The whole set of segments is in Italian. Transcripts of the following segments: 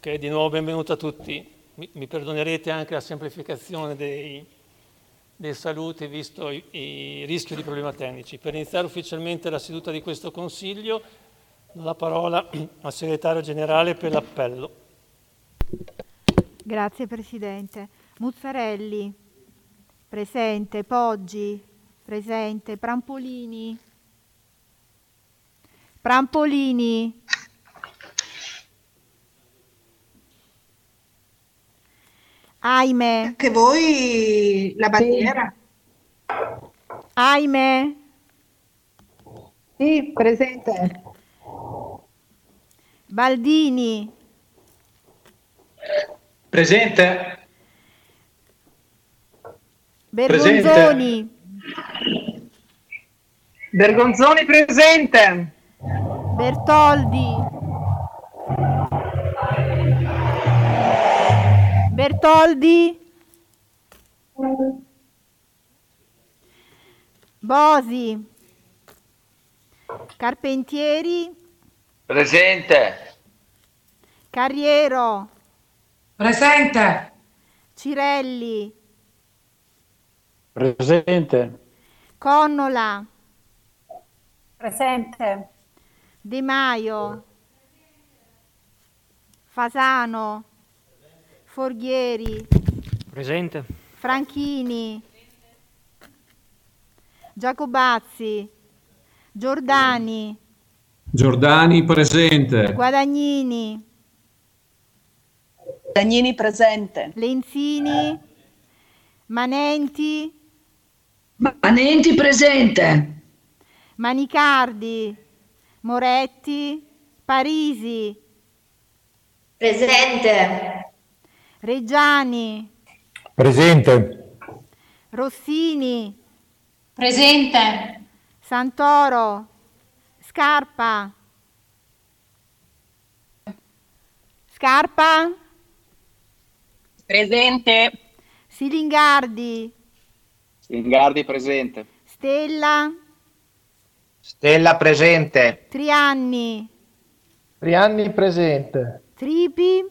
Ok, di nuovo benvenuto a tutti. Mi perdonerete anche la semplificazione dei saluti, visto i rischi di problemi tecnici. Per iniziare ufficialmente la seduta di questo Consiglio, do la parola al Segretario Generale per l'appello. Grazie Presidente. Muzzarelli, presente. Poggi, presente. Prampolini, Aime, Anche voi la bandiera? Aime, Sì, presente. Baldini, Presente. Bergonzoni, Bergonzoni presente. Bertoldi, Bosi, Carpentieri, Presente. Carriero, Presente. Cirelli, Presente. Connola, Presente. De Maio, Fasano, Forghieri, Presente. Franchini, Giacobazzi, Giordani, Giordani presente. Guadagnini, Dagnini presente. Lenzini, Manenti, Manenti presente. Manicardi, Moretti, Parisi, Presente. Reggiani, Presente. Rossini, Presente. Santoro, Scarpa, Presente. Silingardi, Singardi presente. Stella, Stella presente. Trianni, Trianni presente. Tripi,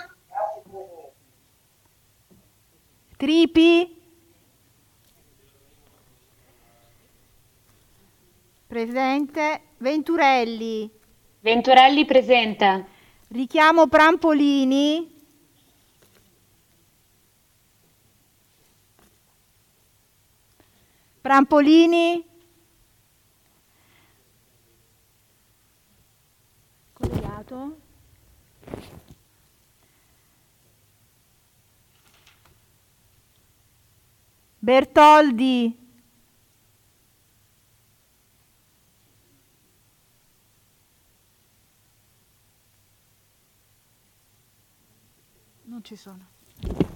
presente. Venturelli, Venturelli presente. richiamo Prampolini, collegato. Bertoldi, non ci sono.